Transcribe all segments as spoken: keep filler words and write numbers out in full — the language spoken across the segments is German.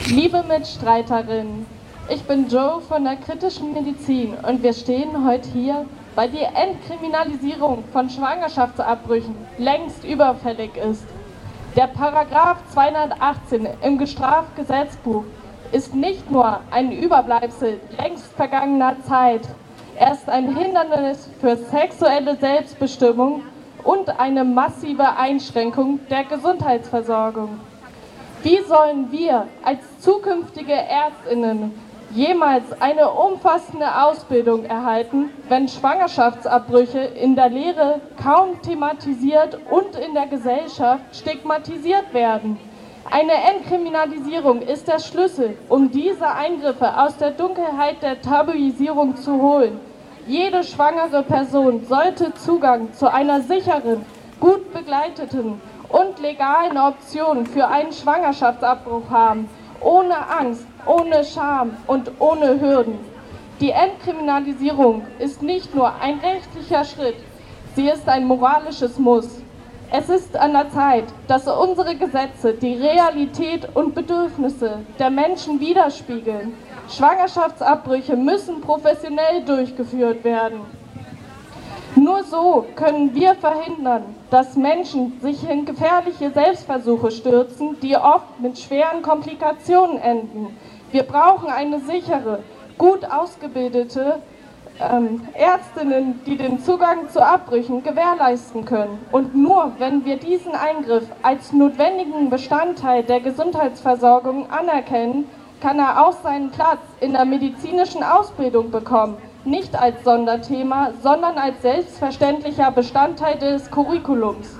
Liebe Mitstreiterinnen, ich bin Joe von der kritischen Medizin und wir stehen heute hier, weil die Entkriminalisierung von Schwangerschaftsabbrüchen längst überfällig ist. Der Paragraph zweihundertachtzehn im Strafgesetzbuch ist nicht nur ein Überbleibsel längst vergangener Zeit, er ist ein Hindernis für sexuelle Selbstbestimmung und eine massive Einschränkung der Gesundheitsversorgung. Wie sollen wir als zukünftige ÄrztInnen jemals eine umfassende Ausbildung erhalten, wenn Schwangerschaftsabbrüche in der Lehre kaum thematisiert und in der Gesellschaft stigmatisiert werden? Eine Entkriminalisierung ist der Schlüssel, um diese Eingriffe aus der Dunkelheit der Tabuisierung zu holen. Jede schwangere Person sollte Zugang zu einer sicheren, gut begleiteten und legalen Option für einen Schwangerschaftsabbruch haben, ohne Angst, ohne Scham und ohne Hürden. Die Entkriminalisierung ist nicht nur ein rechtlicher Schritt, sie ist ein moralisches Muss. Es ist an der Zeit, dass unsere Gesetze die Realität und Bedürfnisse der Menschen widerspiegeln. Schwangerschaftsabbrüche müssen professionell durchgeführt werden. Nur so können wir verhindern, dass Menschen sich in gefährliche Selbstversuche stürzen, die oft mit schweren Komplikationen enden. Wir brauchen eine sichere, gut ausgebildete ähm, Ärztinnen, die den Zugang zu Abbrüchen gewährleisten können. Und nur wenn wir diesen Eingriff als notwendigen Bestandteil der Gesundheitsversorgung anerkennen, kann er auch seinen Platz in der medizinischen Ausbildung bekommen. Nicht als Sonderthema, sondern als selbstverständlicher Bestandteil des Curriculums.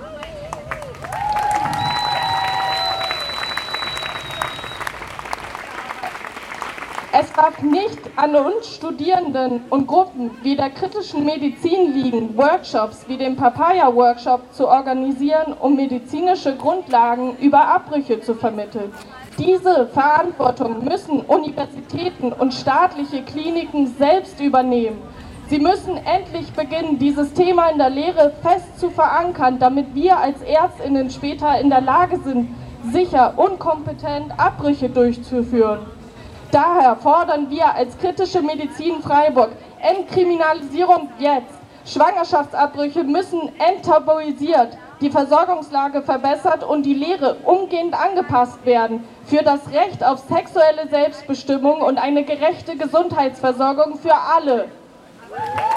Es darf nicht an uns Studierenden und Gruppen wie der kritischen Medizin liegen, Workshops wie den Papaya-Workshop zu organisieren, um medizinische Grundlagen über Abbrüche zu vermitteln. Diese Verantwortung müssen Universitäten und staatliche Kliniken selbst übernehmen. Sie müssen endlich beginnen, dieses Thema in der Lehre fest zu verankern, damit wir als ÄrztInnen später in der Lage sind, sicher und kompetent Abbrüche durchzuführen. Daher fordern wir als kritische Medizin Freiburg Entkriminalisierung jetzt. Schwangerschaftsabbrüche müssen enttabuisiert, die Versorgungslage verbessert und die Lehre umgehend angepasst werden für das Recht auf sexuelle Selbstbestimmung und eine gerechte Gesundheitsversorgung für alle.